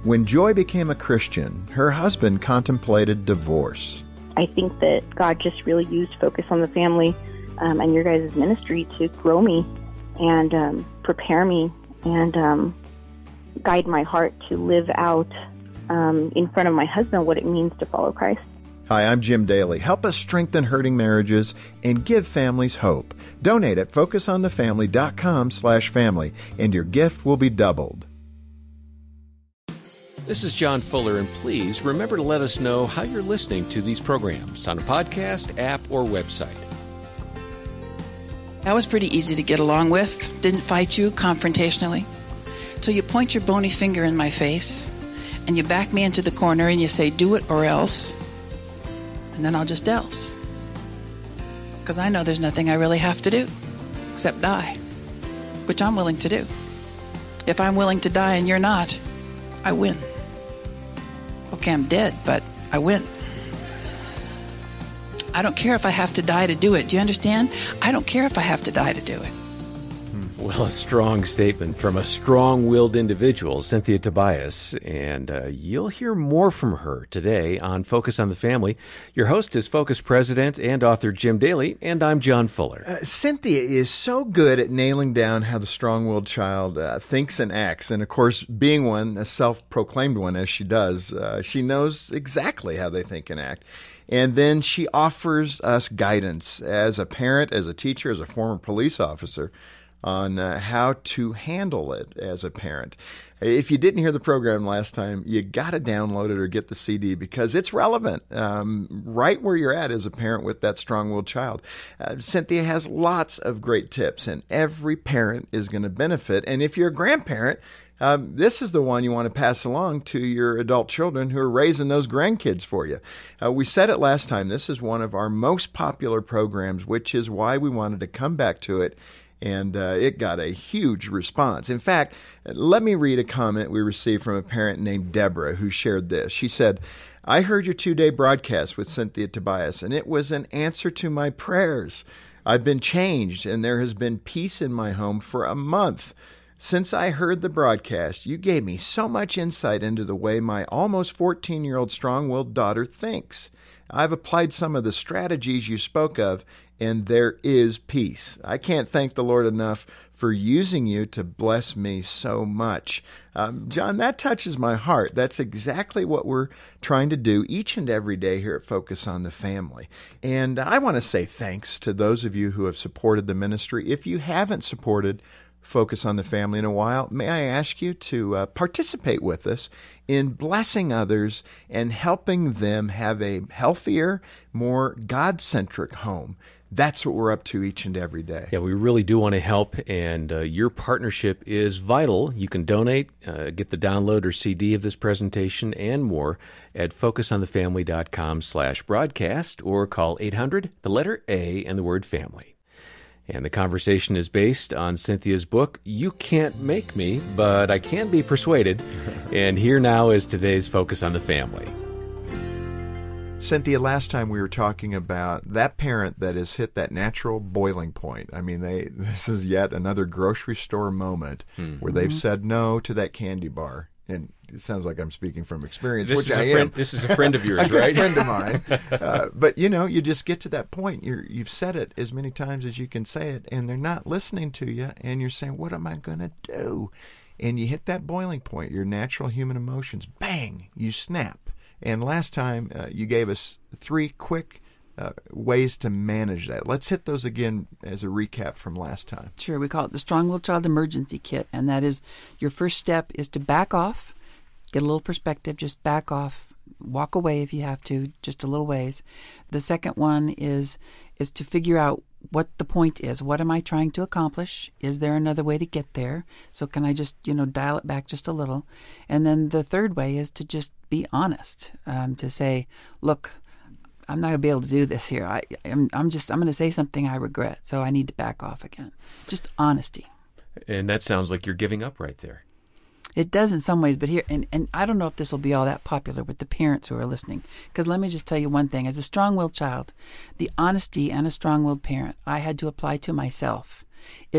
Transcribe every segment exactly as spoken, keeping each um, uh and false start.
When Joy became a Christian, her husband contemplated divorce. I think that God just really used Focus on the Family um, and your guys' ministry to grow me and um, prepare me and um, guide my heart to live out um, in front of my husband what it means to follow Christ. Hi, I'm Jim Daly. Help us strengthen hurting marriages and give families hope. Donate at focusonthefamily.com slash family, and your gift will be doubled. This is John Fuller, and please remember to let us know how you're listening to these programs on a podcast, app, or website. That was pretty easy to get along with. Didn't fight you confrontationally. So you point your bony finger in my face, and you back me into the corner, and you say, do it or else. And then I'll just else. Because I know there's nothing I really have to do except die, which I'm willing to do. If I'm willing to die and you're not, I win. Okay, I'm dead, but I win. I don't care if I have to die to do it. Do you understand? I don't care if I have to die to do it. Well, a strong statement from a strong-willed individual, Cynthia Tobias, and uh, you'll hear more from her today on Focus on the Family. Your host is Focus President and author Jim Daly, and I'm John Fuller. Uh, Cynthia is so good at nailing down how the strong-willed child uh, thinks and acts, and of course, being one, a self-proclaimed one as she does, uh, she knows exactly how they think and act. And then she offers us guidance as a parent, as a teacher, as a former police officer, on uh, how to handle it as a parent. If you didn't hear the program last time, you got to download it or get the C D because it's relevant um, right where you're at as a parent with that strong-willed child. Uh, Cynthia has lots of great tips, and every parent is going to benefit. And if you're a grandparent, Um, this is the one you want to pass along to your adult children who are raising those grandkids for you. Uh, we said it last time. This is one of our most popular programs, which is why we wanted to come back to it. And uh, it got a huge response. In fact, let me read a comment we received from a parent named Deborah who shared this. She said, I heard your two-day broadcast with Cynthia Tobias, and it was an answer to my prayers. I've been changed, and there has been peace in my home for a month. Since I heard the broadcast, you gave me so much insight into the way my almost fourteen-year-old strong-willed daughter thinks. I've applied some of the strategies you spoke of, and there is peace. I can't thank the Lord enough for using you to bless me so much. Um, John, that touches my heart. That's exactly what we're trying to do each and every day here at Focus on the Family. And I want to say thanks to those of you who have supported the ministry. If you haven't supported Focus on the Family in a while, may I ask you to uh, participate with us in blessing others and helping them have a healthier, more God-centric home. That's what we're up to each and every day. Yeah, we really do want to help, and uh, your partnership is vital. You can donate, uh, get the download or C D of this presentation and more at focusonthefamily.com slash broadcast or call eight hundred, the letter A, and the word family. And the conversation is based on Cynthia's book, You Can't Make Me, But I Can Be Persuaded. And here now is today's Focus on the Family. Cynthia, last time we were talking about that parent that has hit that natural boiling point. I mean, they this is yet another grocery store moment mm-hmm. where they've said no to that candy bar. And it sounds like I'm speaking from experience, this which is I a friend, am. This is a friend of yours, a right? A friend of mine. Uh, but, you know, you just get to that point. You're, you've said it as many times as you can say it, and they're not listening to you, and you're saying, what am I going to do? And you hit that boiling point, your natural human emotions. Bang! You snap. And last time, uh, you gave us three quick uh, ways to manage that. Let's hit those again as a recap from last time. Sure. We call it the Strong-Willed Child Emergency Kit, and that is your first step is to back off. Get a little perspective, just back off, walk away if you have to, just a little ways. The second one is is to figure out what the point is. What am I trying to accomplish? Is there another way to get there? So can I just, you know, dial it back just a little? And then the third way is to just be honest, um, to say, look, I'm not going to be able to do this here. I, I'm, I'm just, I'm going to say something I regret, so I need to back off again. Just honesty. And that sounds like you're giving up right there. It does in some ways, but here, and, and I don't know if this will be all that popular with the parents who are listening, because let me just tell you one thing. As a strong-willed child, the honesty and a strong-willed parent I had to apply to myself is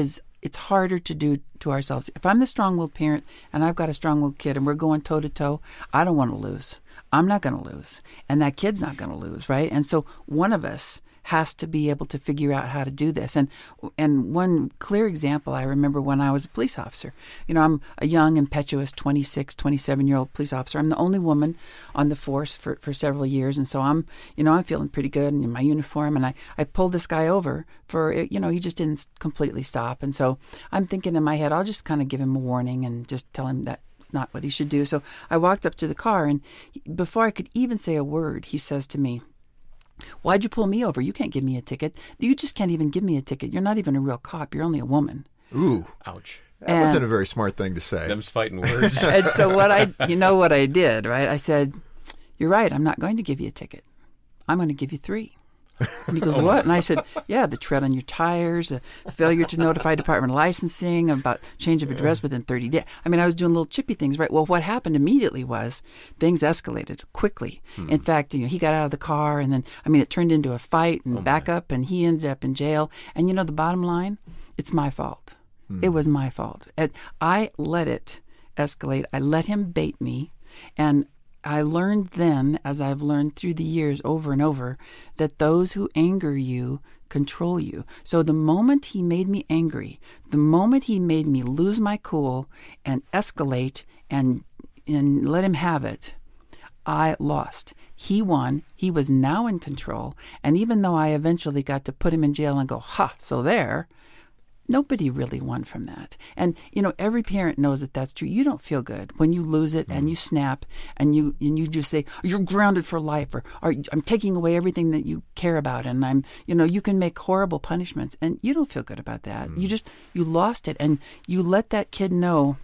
it's harder to do to ourselves. If I'm the strong-willed parent and I've got a strong-willed kid and we're going toe-to-toe, I don't want to lose. I'm not going to lose. And that kid's not going to lose, right? And so one of us has to be able to figure out how to do this. And and one clear example I remember when I was a police officer. You know, I'm a young, impetuous twenty-six, twenty-seven-year-old police officer. I'm the only woman on the force for, for several years. And so I'm, you know, I'm feeling pretty good in my uniform. And I, I pulled this guy over for, you know, he just didn't completely stop. And so I'm thinking in my head, I'll just kind of give him a warning and just tell him that it's not what he should do. So I walked up to the car, and before I could even say a word, he says to me, "Why'd you pull me over? You can't give me a ticket. You just can't even give me a ticket. You're not even a real cop. You're only a woman." Ooh. Ouch. That And- wasn't a very smart thing to say. Them's fighting words. And so what I, you know what I did, right? I said, "You're right. I'm not going to give you a ticket. I'm going to give you three." And he goes, "What?" And I said, "Yeah, the tread on your tires, the failure to notify Department of Licensing about change of address within thirty days. I mean, I was doing little chippy things, right? Well, what happened immediately was things escalated quickly. Hmm. In fact, you know, he got out of the car, and then, I mean, it turned into a fight and oh backup, and he ended up in jail. And you know, the bottom line, it's my fault. Hmm. It was my fault. And I let it escalate. I let him bait me, and I learned then, as I've learned through the years over and over, that those who anger you control you. So the moment he made me angry, the moment he made me lose my cool and escalate and and let him have it, I lost. He won. He was now in control. And even though I eventually got to put him in jail and go, "Ha, so there," nobody really won from that. And, you know, every parent knows that that's true. You don't feel good when you lose it mm. and you snap and you and you just say, "You're grounded for life," or, or "I'm taking away everything that you care about." And I'm, you know, you can make horrible punishments and you don't feel good about that. Mm. You just, you lost it. And you let that kid know,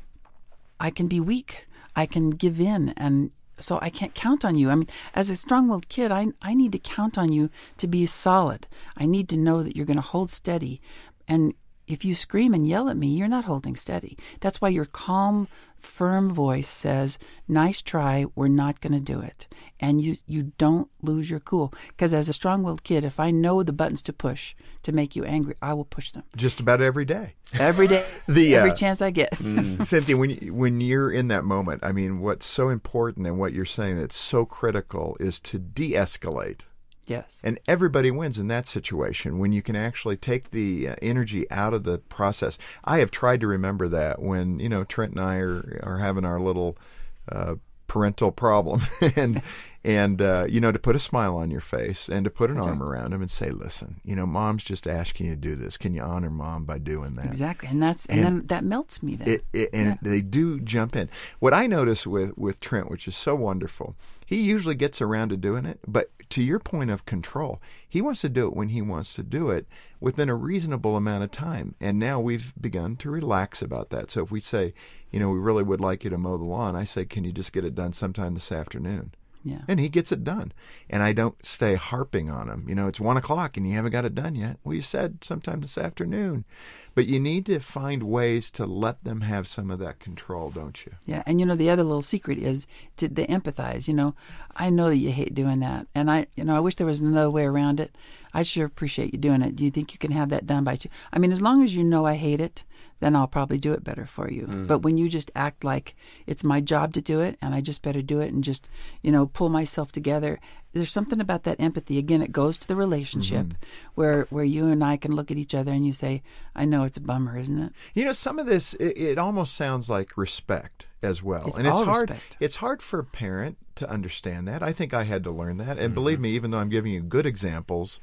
I can be weak. I can give in. And so I can't count on you. I mean, as a strong-willed kid, I, I need to count on you to be solid. I need to know that you're going to hold steady. And if you scream and yell at me, you're not holding steady. That's why your calm, firm voice says, "Nice try, we're not going to do it." And you, you don't lose your cool. Because as a strong-willed kid, if I know the buttons to push to make you angry, I will push them. Just about every day. Every day, the, every uh, chance I get. Mm. Cynthia, when, you, when you're in that moment, I mean, what's so important and what you're saying that's so critical is to de-escalate. Yes. And everybody wins in that situation when you can actually take the uh, energy out of the process. I have tried to remember that when, you know, Trent and I are, are having our little uh, parental problem. and, and uh, you know, to put a smile on your face and to put an That's arm right. around him and say, "Listen, you know, Mom's just asking you to do this. Can you honor Mom by doing that?" Exactly. And that's and, And then that melts me then. It, it, and Yeah. they do jump in. What I notice with, with Trent, which is so wonderful, he usually gets around to doing it. But to your point of control, he wants to do it when he wants to do it within a reasonable amount of time. And now we've begun to relax about that. So if we say, you know, we really would like you to mow the lawn, I say, "Can you just get it done sometime this afternoon?" Yeah. And he gets it done. And I don't stay harping on him. You know, it's one o'clock and you haven't got it done yet. Well, you said sometime this afternoon. But you need to find ways to let them have some of that control, don't you? Yeah, and you know the other little secret is to they empathize. You know, I know that you hate doing that, and I, you know, I wish there was another way around it. I sure appreciate you doing it. Do you think you can have that done by you? I mean, as long as you know I hate it, then I'll probably do it better for you. Mm. But when you just act like it's my job to do it, and I just better do it, and just, you know, pull myself together. There's something about that empathy. Again, it goes to the relationship mm-hmm. where where you and I can look at each other and you say, "I know it's a bummer, isn't it?" You know, some of this, it, it almost sounds like respect as well. It's and it's all hard respect. It's hard for a parent to understand that. I think I had to learn that. And mm-hmm. believe me, even though I'm giving you good examples,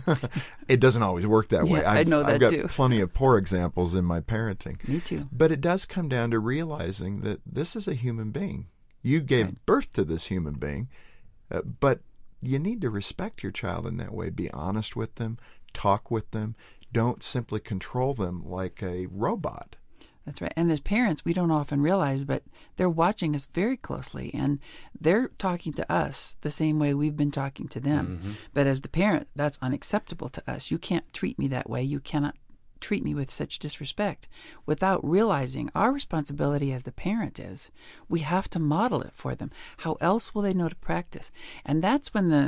it doesn't always work that way. Yeah, I've, I know that I've got too. plenty of poor examples in my parenting. Me too. But it does come down to realizing that this is a human being. You gave Right. birth to this human being, uh, but you need to respect your child in that way. Be honest with them. Talk with them. Don't simply control them like a robot. That's right. And as parents, we don't often realize, but they're watching us very closely, and they're talking to us the same way we've been talking to them. Mm-hmm. But as the parent, that's unacceptable to us. You can't treat me that way. You cannot treat me with such disrespect. Without realizing our responsibility as the parent is, we have to model it for them. How else will they know to practice? And that's when the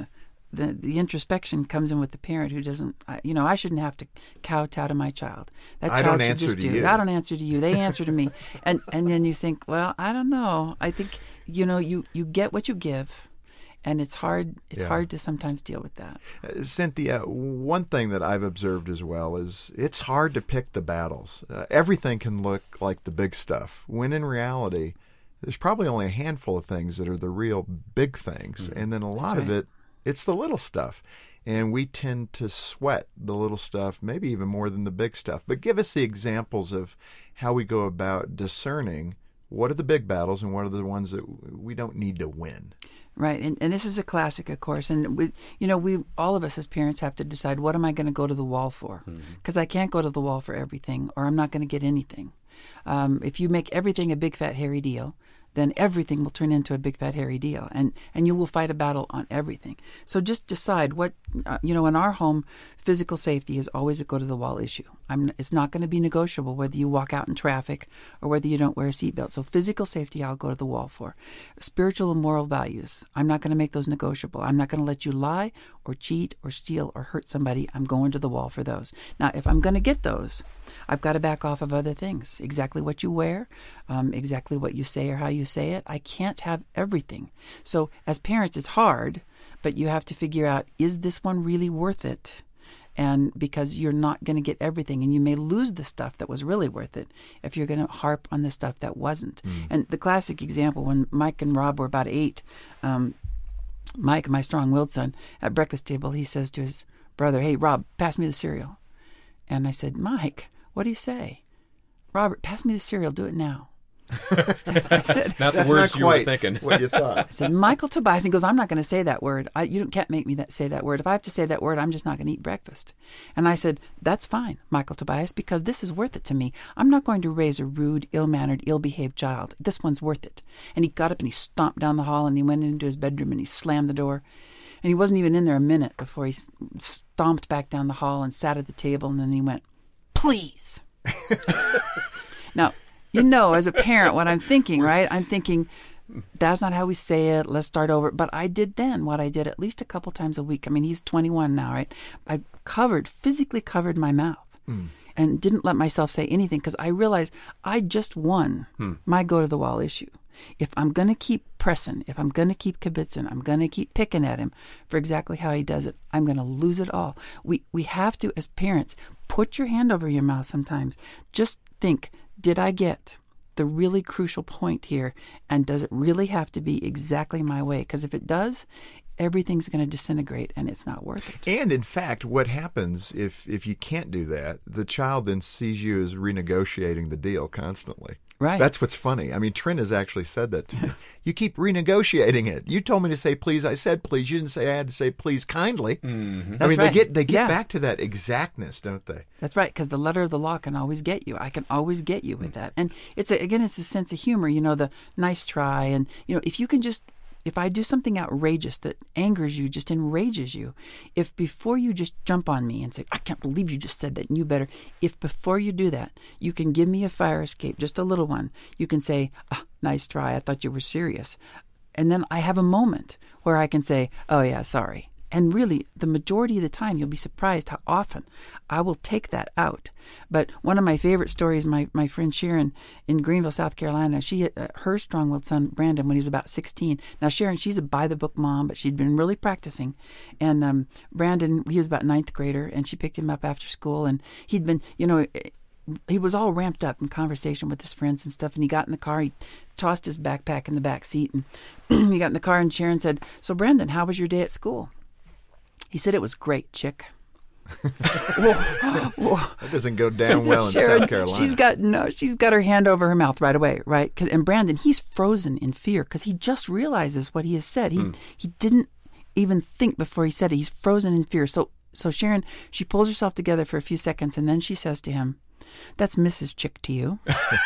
the the introspection comes in with the parent who doesn't, I- you know, I shouldn't have to kowtow to my child. That I child don't should answer just to do it. you. I don't answer to you. They answer to me. And and then you think, well, I don't know. I think, you know, you, you get what you give, and it's hard. It's Yeah. hard to sometimes deal with that. Uh, Cynthia, one thing that I've observed as well is it's hard to pick the battles. Uh, everything can look like the big stuff, when in reality, there's probably only a handful of things that are the real big things. And then a lot That's of right. it, it's the little stuff. And we tend to sweat the little stuff, maybe even more than the big stuff. But give us the examples of how we go about discerning what are the big battles and what are the ones that we don't need to win. Right, and and this is a classic, of course. And we, you know, we all of us as parents have to decide, what am I going to go to the wall for? Because I can't go to the wall for everything, or I'm not going to get anything. Um, if you make everything a big fat hairy deal, then everything will turn into a big fat hairy deal, and and you will fight a battle on everything. So just decide what, uh, you know, in our home, physical safety is always a go to the wall issue. I'm, it's not going to be negotiable whether you walk out in traffic or whether you don't wear a seatbelt. So physical safety, I'll go to the wall for. Spiritual and moral values, I'm not going to make those negotiable. I'm not going to let you lie or cheat or steal or hurt somebody. I'm going to the wall for those. Now, if I'm going to get those, I've got to back off of other things. Exactly what you wear, um, exactly what you say or how you say it. I can't have everything. So as parents, it's hard, but you have to figure out, is this one really worth it? And because you're not going to get everything, and you may lose the stuff that was really worth it if you're going to harp on the stuff that wasn't. Mm. And the classic example, when Mike and Rob were about eight, um, Mike, my strong-willed son, at breakfast table, he says to his brother, "Hey, Rob, pass me the cereal." And I said, "Mike, what do you say?" "Robert, pass me the cereal. Do it now." I said, not the That's words not you were quite thinking. what you thought. I said, "Michael Tobias." He goes, "I'm not going to say that word. I, you can't make me that, say that word. If I have to say that word, I'm just not going to eat breakfast." And I said, "That's fine, Michael Tobias, because this is worth it to me. I'm not going to raise a rude, ill-mannered, ill-behaved child. This one's worth it." And he got up and he stomped down the hall and he went into his bedroom and he slammed the door. And he wasn't even in there a minute before he stomped back down the hall and sat at the table, and then he went, "Please." Now, you know, as a parent, what I'm thinking, right? I'm thinking, that's not how we say it. Let's start over. But I did then what I did at least a couple times a week. I mean, he's twenty-one now, right? I covered, physically covered my mouth mm. and didn't let myself say anything because I realized I just won hmm. my go-to-the-wall issue. If I'm going to keep pressing, if I'm going to keep kibitzing, I'm going to keep picking at him for exactly how he does it, I'm going to lose it all. We we have to, as parents, put your hand over your mouth sometimes. Just think, did I get the really crucial point here? And does it really have to be exactly my way? Because if it does, everything's going to disintegrate and it's not worth it. And in fact, what happens if, if you can't do that, the child then sees you as renegotiating the deal constantly. Right. That's what's funny. I mean, Trent has actually said that to me. You keep renegotiating it. You told me to say please. I said please. You didn't say I had to say please kindly. Mm-hmm. I That's mean, right. they get they get Yeah. back to that exactness, don't they? That's right, because the letter of the law can always get you. I can always get you with that. And it's a, again, it's a sense of humor, you know, the nice try. And, you know, if you can just, if I do something outrageous that angers you, just enrages you, if before you just jump on me and say, "I can't believe you just said that and you better," if before you do that, you can give me a fire escape, just a little one, you can say, "Ah, nice try, I thought you were serious." And then I have a moment where I can say, "Oh yeah, sorry." And really, the majority of the time, you'll be surprised how often I will take that out. But one of my favorite stories, my, my friend Sharon in Greenville, South Carolina, she uh, her strong-willed son, Brandon, when he was about sixteen. Now, Sharon, she's a by-the-book mom, but she'd been really practicing. And um, Brandon, he was about ninth grader, and she picked him up after school. And he'd been, you know, he was all ramped up in conversation with his friends and stuff. And he got in the car, he tossed his backpack in the back seat. And he got in the car, and Sharon said, "So, Brandon, how was your day at school?" He said, "It was great, chick." whoa, whoa. That doesn't go down well in Sharon, South Carolina. She's got no. She's got her hand over her mouth right away, right? 'Cause, and Brandon, he's frozen in fear because he just realizes what he has said. He mm. he didn't even think before he said it. He's frozen in fear. So so Sharon, she pulls herself together for a few seconds, and then she says to him, "That's Missus Chick to you."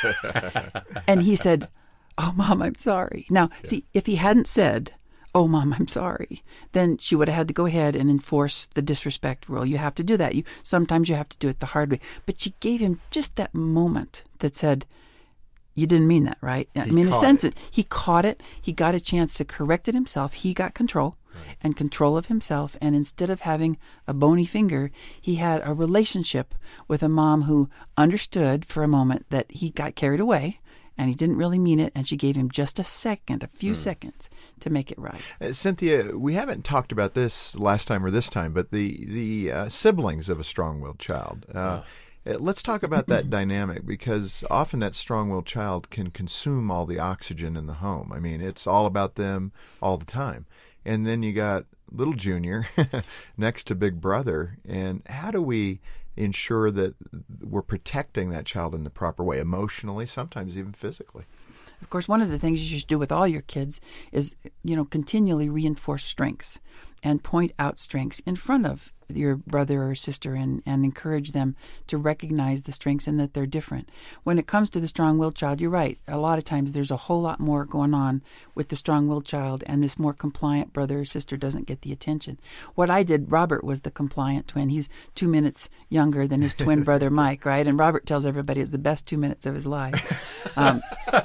And he said, "Oh, Mom, I'm sorry." Now, yeah. see, if he hadn't said, "Oh, Mom, I'm sorry," then she would have had to go ahead and enforce the disrespect rule. You have to do that. You sometimes you have to do it the hard way. But she gave him just that moment that said, "You didn't mean that, right?" I he mean, in a sense, it. he caught it. He got a chance to correct it himself. He got control. Right. and control of himself. And instead of having a bony finger, he had a relationship with a mom who understood for a moment that he got carried away and he didn't really mean it, and she gave him just a second, a few mm. seconds to make it right. Uh, Cynthia, we haven't talked about this last time or this time, but the, the uh, siblings of a strong-willed child. Uh, oh. Let's talk about that dynamic, because often that strong-willed child can consume all the oxygen in the home. I mean, it's all about them all the time. And then you got little Junior next to Big Brother. And how do we ensure that we're protecting that child in the proper way, emotionally, sometimes even physically? Of course, one of the things you should do with all your kids is, you know, continually reinforce strengths and point out strengths in front of your brother or sister, and, and encourage them to recognize the strengths and that they're different. When it comes to the strong-willed child, you're right. A lot of times there's a whole lot more going on with the strong-willed child, and this more compliant brother or sister doesn't get the attention. What I did, Robert was the compliant twin. He's two minutes younger than his twin brother, Mike, right? And Robert tells everybody it's the best two minutes of his life. Um,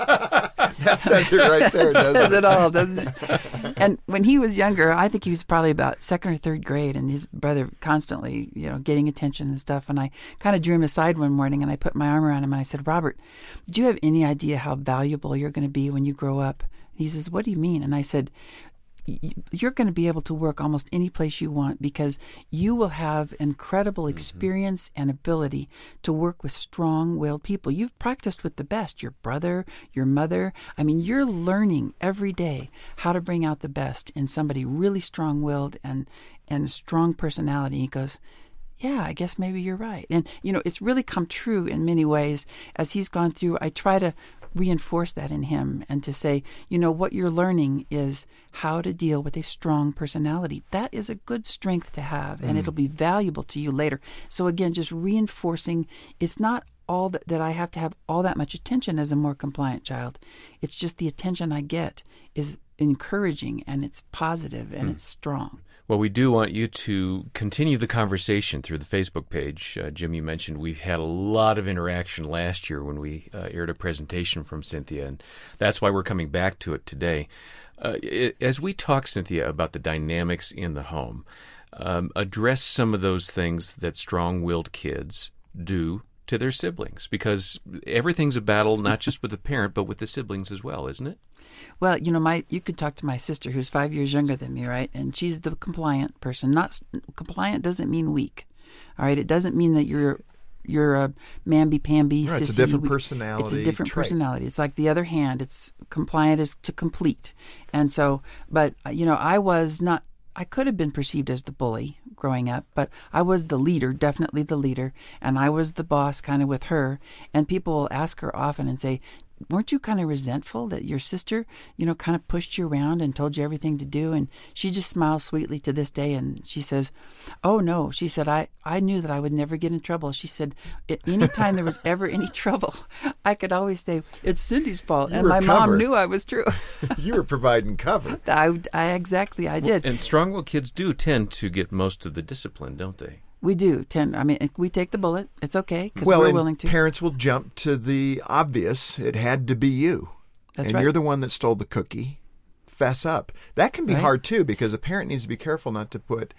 that says it right there, doesn't says it? it all, doesn't it? And when he was younger, I think he was probably about second or third grade, and his brother constantly, you know, getting attention and stuff. And I kind of drew him aside one morning, and I put my arm around him, and I said, "Robert, do you have any idea how valuable you're going to be when you grow up?" And he says, "What do you mean?" And I said, "You're going to be able to work almost any place you want, because you will have incredible experience mm-hmm. and ability to work with strong-willed people. You've practiced with the best, your brother, your mother. I mean, you're learning every day how to bring out the best in somebody really strong-willed and, and a strong personality." He goes, "Yeah, I guess maybe you're right." And, you know, it's really come true in many ways. As he's gone through, I try to reinforce that in him and to say, you know, what you're learning is how to deal with a strong personality. That is a good strength to have, and mm. it'll be valuable to you later. So again, just reinforcing, it's not all that, that I have to have all that much attention as a more compliant child. It's just the attention I get is encouraging, and it's positive, and mm. it's strong. Well, we do want you to continue the conversation through the Facebook page. Uh, Jim, you mentioned we've had a lot of interaction last year when we uh, aired a presentation from Cynthia, and that's why we're coming back to it today. Uh, it, as we talk, Cynthia, about the dynamics in the home, um, address some of those things that strong-willed kids do to their siblings, because everything's a battle not just with the parent, but with the siblings as well, isn't it? Well, you know, my you could talk to my sister, who's five years younger than me, right? And she's the compliant person. Not compliant doesn't mean weak, all right? It doesn't mean that you're you're a mamby-pamby, right, sissy. It's a different personality. It's a different trait. personality. It's like the other hand. It's compliant is to complete. And so, but, you know, I was not, I could have been perceived as the bully growing up, but I was the leader, definitely the leader, and I was the boss kind of with her. And people will ask her often and say, weren't you kind of resentful that your sister, you know, kind of pushed you around and told you everything to do? And she just smiles sweetly to this day, and she says, "Oh, no." She said, I, I knew that I would never get in trouble. She said, anytime there was ever any trouble, I could always say, "It's Cindy's fault." You and my covered. Mom knew I was true. You were providing cover. I, I exactly, I did. Well, and strong-willed kids do tend to get most of the discipline, don't they? We do tend. I mean, we take the bullet. It's okay because well, we're and willing to. Parents will jump to the obvious. It had to be you. That's and right. You're the one that stole the cookie. Fess up. That can be Right. hard too, because a parent needs to be careful not to put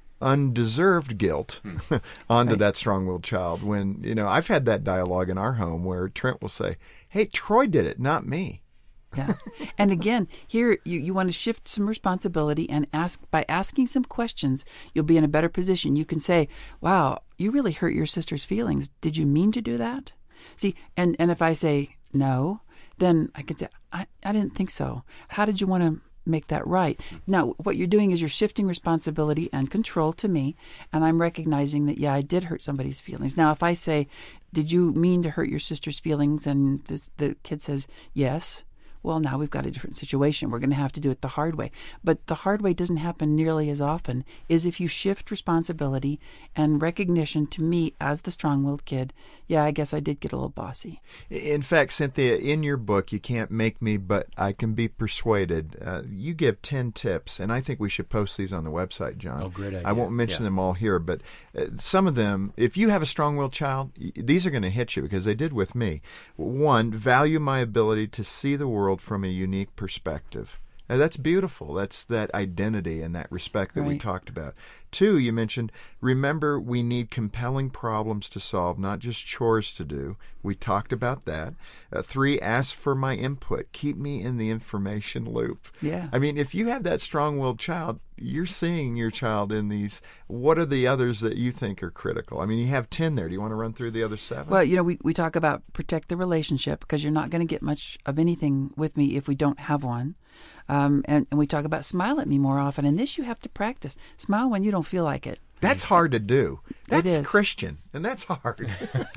undeserved guilt onto Right. that strong-willed child. When, you know, I've had that dialogue in our home where Trent will say, "Hey, Troy did it, not me." Yeah. And again, here you, you want to shift some responsibility and ask by asking some questions, you'll be in a better position. You can say, "Wow, you really hurt your sister's feelings. Did you mean to do that?" See, and, and if I say no, then I can say, I, I didn't think so. How did you want to make that right? Now, what you're doing is you're shifting responsibility and control to me, and I'm recognizing that, yeah, I did hurt somebody's feelings. Now, if I say, "Did you mean to hurt your sister's feelings?" and this, the kid says, "Yes," well, now we've got a different situation. We're going to have to do it the hard way. But the hard way doesn't happen nearly as often, is if you shift responsibility and recognition to me as the strong-willed kid. Yeah, I guess I did get a little bossy. In fact, Cynthia, in your book, You Can't Make Me, But I Can Be Persuaded, uh, you give ten tips, and I think we should post these on the website, John. Oh, great idea. I won't mention Yeah. them all here, but uh, some of them, if you have a strong-willed child, y- these are going to hit you because they did with me. One, value my ability to see the world from a unique perspective. And that's beautiful. That's that identity and that respect that Right. we talked about. Two, you mentioned, remember we need compelling problems to solve, not just chores to do. We talked about that. Uh, three, ask for my input. Keep me in the information loop. Yeah. I mean, if you have that strong-willed child, you're seeing your child in these. What are the others that you think are critical? I mean, you have ten there. Do you want to run through the other seven? Well, you know, we, we talk about protect the relationship because you're not going to get much of anything with me if we don't have one. Um, and, and we talk about smile at me more often. And this you have to practice. Smile when you don't feel like it. That's hard to do. That's is. Christian, and that's hard.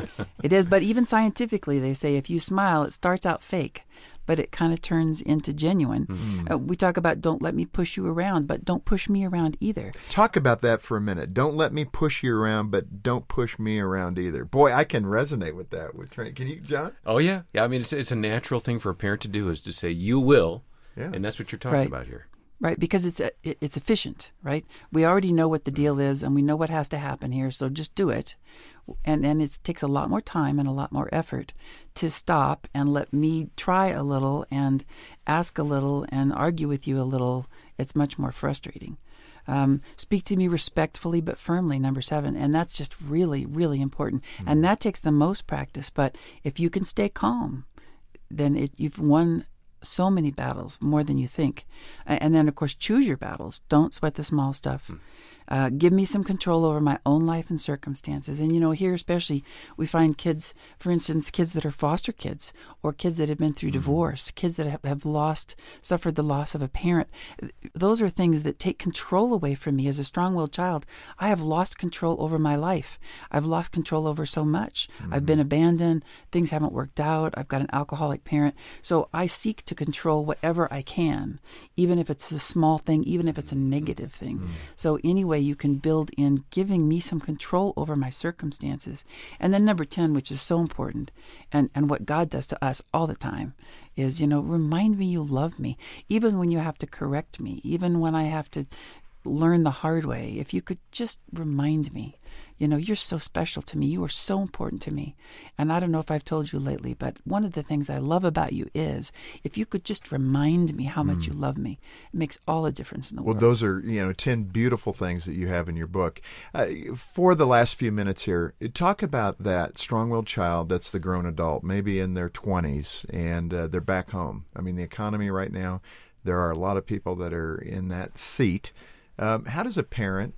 It is, but even scientifically, they say if you smile, it starts out fake, but it kind of turns into genuine. Mm-hmm. Uh, we talk about don't let me push you around, but don't push me around either. Talk about that for a minute. Don't let me push you around, but don't push me around either. Boy, I can resonate with that. With Trent. Can you, John? Oh, yeah. Yeah, I mean, it's, it's a natural thing for a parent to do is to say, you will, Yeah. and that's what you're talking Right. about here. Right, because it's a, it- it's efficient, right? We already know what the deal is, and we know what has to happen here, so just do it. And and it takes a lot more time and a lot more effort to stop and let me try a little and ask a little and argue with you a little. It's much more frustrating. Um, speak to me respectfully but firmly, number seven, and that's just really, really important. And that takes the most practice. But if you can stay calm, then it, you've won so many battles, more than you think. A- And then, of course, choose your battles. Don't sweat the small stuff. Uh, give me some control over my own life and circumstances. And, you know, here especially, we find kids, for instance, kids that are foster kids or kids that have been through divorce, kids that have, have lost, suffered the loss of a parent. Those are things that take control away from me as a strong-willed child. I have lost control over my life. I've lost control over so much. I've been abandoned. Things haven't worked out. I've got an alcoholic parent. So I seek to control whatever I can, even if it's a small thing, even if it's a negative thing. So anyway, you can build in giving me some control over my circumstances. And then number ten, which is so important, and, and what God does to us all the time, is, you know, remind me you love me, even when you have to correct me, even when I have to learn the hard way. If you could just remind me, you know, you're so special to me. You are so important to me. And I don't know if I've told you lately, but one of the things I love about you is if you could just remind me how much you love me, it makes all the difference in the Well, world. those are, you know, ten beautiful things that you have in your book. Uh, for the last few minutes here, talk about that strong-willed child that's the grown adult, maybe in their twenties, and uh, they're back home. I mean, the economy right now, there are a lot of people that are in that seat. Um, how does a parent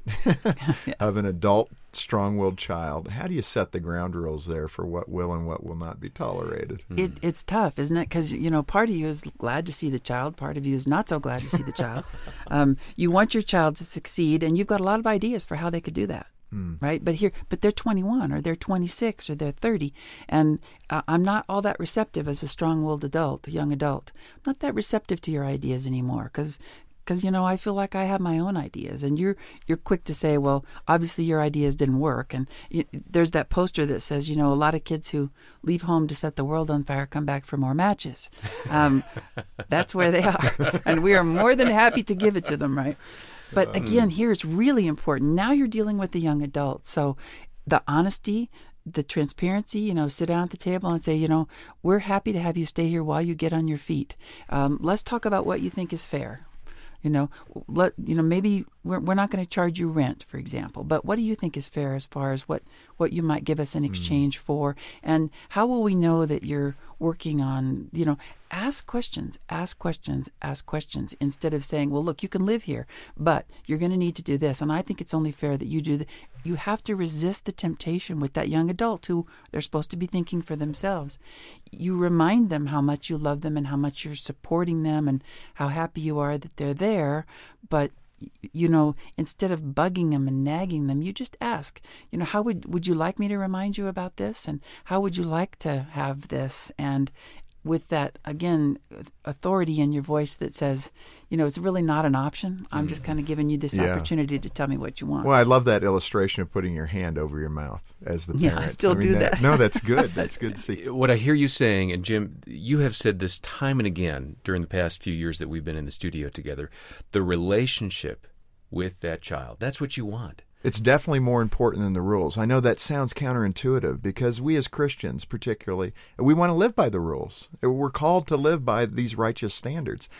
of an adult strong-willed child, how do you set the ground rules there for what will and what will not be tolerated? It, it's tough, isn't it? Because, you know, part of you is glad to see the child. Part of you is not so glad to see the child. Um, you want your child to succeed, and you've got a lot of ideas for how they could do that. Right, but here, but they're twenty-one, or they're twenty-six, or they're thirty, and uh, I'm not all that receptive as a strong-willed adult, a young adult. I'm not that receptive to your ideas anymore, because, because you know, I feel like I have my own ideas, and you're you're quick to say, well, obviously your ideas didn't work, and you, there's that poster that says, you know, a lot of kids who leave home to set the world on fire come back for more matches. Um, that's where they are, and we are more than happy to give it to them, right? But again, here it's really important. Now you're dealing with the young adult. So the honesty, the transparency, you know, sit down at the table and say, you know, we're happy to have you stay here while you get on your feet. Um, let's talk about what you think is fair. You know, let you know, maybe we're we're not going to charge you rent, for example, but what do you think is fair as far as what, what you might give us in exchange for? And how will we know that you're working on, you know, ask questions, ask questions, ask questions, instead of saying, well, look, you can live here, but you're going to need to do this. And I think it's only fair that you do that. You have to resist the temptation with that young adult who they're supposed to be thinking for themselves. You remind them how much you love them and how much you're supporting them and how happy you are that they're there. But, you know, instead of bugging them and nagging them, you just ask, you know, how would, would you like me to remind you about this? And how would you like to have this? And with that, again, authority in your voice that says, you know, it's really not an option. I'm just kind of giving you this Yeah. opportunity to tell me what you want. Well, I love that illustration of putting your hand over your mouth as the Yeah, parent. I still mean, do that. No, that's good. That's good to see. What I hear you saying, and Jim, you have said this time and again during the past few years that we've been in the studio together, the relationship with that child. That's what you want. It's definitely more important than the rules. I know that sounds counterintuitive because we as Christians particularly, we want to live by the rules. We're called to live by these righteous standards.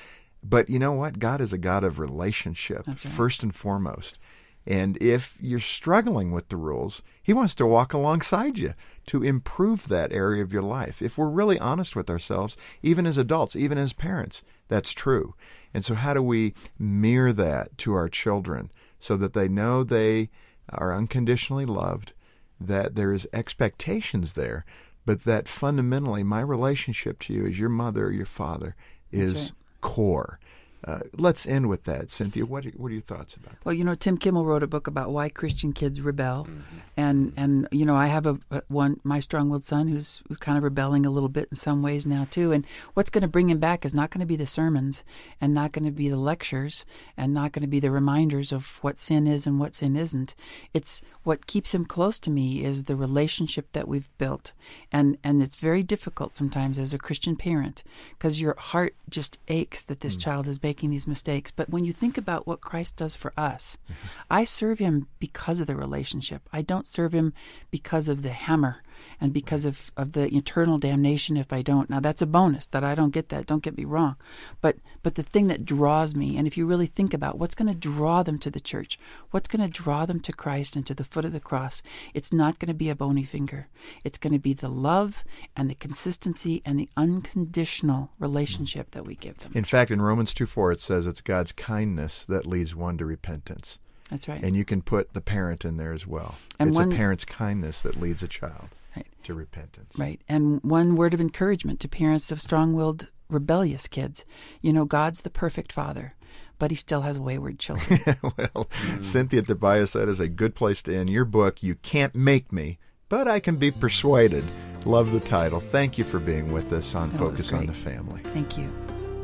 But you know what? God is a God of relationship, That's right. first and foremost. And if you're struggling with the rules, He wants to walk alongside you to improve that area of your life. If we're really honest with ourselves, even as adults, even as parents, that's true. And so how do we mirror that to our children so that they know they are unconditionally loved, that there is expectations there, but that fundamentally my relationship to you as your mother or your father is right. core. Uh, let's end with that, Cynthia. What are, what are your thoughts about that? Well, you know, Tim Kimmel wrote a book about why Christian kids rebel, Mm-hmm. and and you know, I have a, a one my strong-willed son who's kind of rebelling a little bit in some ways now too. And what's going to bring him back is not going to be the sermons, and not going to be the lectures, and not going to be the reminders of what sin is and what sin isn't. It's what keeps him close to me is the relationship that we've built, and and it's very difficult sometimes as a Christian parent because your heart just aches that this mm. child is making these mistakes. But when you think about what Christ does for us, mm-hmm. I serve Him because of the relationship. I don't serve Him because of the hammer and because of, of the eternal damnation if I don't. Now, that's a bonus that I don't get that. Don't get me wrong. But but the thing that draws me, and if you really think about what's going to draw them to the church, what's going to draw them to Christ and to the foot of the cross, it's not going to be a bony finger. It's going to be the love and the consistency and the unconditional relationship that we give them. In fact, in Romans two four, it says it's God's kindness that leads one to repentance. That's right. And you can put the parent in there as well. And it's one, a parent's kindness that leads a child right. to repentance. Right. And one word of encouragement to parents of strong-willed, rebellious kids. You know, God's the perfect father, but He still has wayward children. well, mm. Cynthia Tobias, that is a good place to end. Your book, You Can't Make Me, But I Can Be Persuaded. Love the title. Thank you for being with us on That Focus on the Family. Thank you.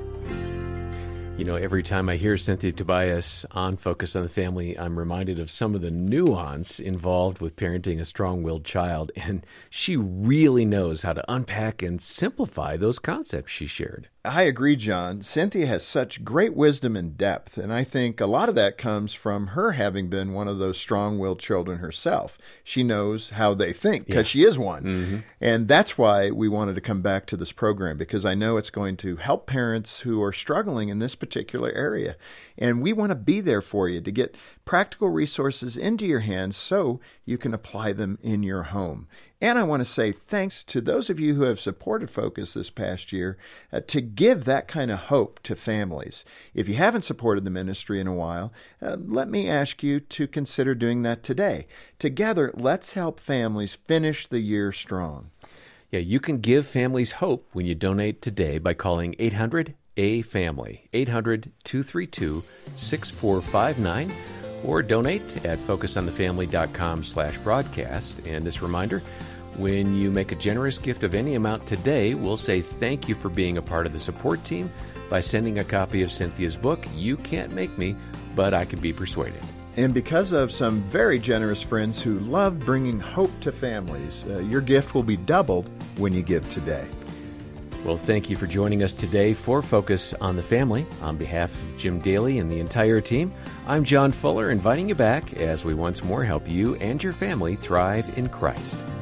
You know, every time I hear Cynthia Tobias on Focus on the Family, I'm reminded of some of the nuance involved with parenting a strong-willed child, and she really knows how to unpack and simplify those concepts she shared. I agree, John. Cynthia has such great wisdom and depth, and I think a lot of that comes from her having been one of those strong-willed children herself. She knows how they think because yeah. she is one. Mm-hmm. And that's why we wanted to come back to this program, because I know it's going to help parents who are struggling in this particular area. And we want to be there for you to get practical resources into your hands so you can apply them in your home. And I want to say thanks to those of you who have supported Focus this past year uh, to give that kind of hope to families. If you haven't supported the ministry in a while, uh, let me ask you to consider doing that today. Together, let's help families finish the year strong. Yeah, you can give families hope when you donate today by calling eight hundred A family, eight hundred, two three two, six four five nine, or donate at focusonthefamily.com slash broadcast. And this reminder, when you make a generous gift of any amount today, we'll say thank you for being a part of the support team by sending a copy of Cynthia's book, You Can't Make Me, But I Can Be Persuaded. And because of some very generous friends who love bringing hope to families, uh, your gift will be doubled when you give today. Well, thank you for joining us today for Focus on the Family. On behalf of Jim Daly and the entire team, I'm John Fuller, inviting you back as we once more help you and your family thrive in Christ.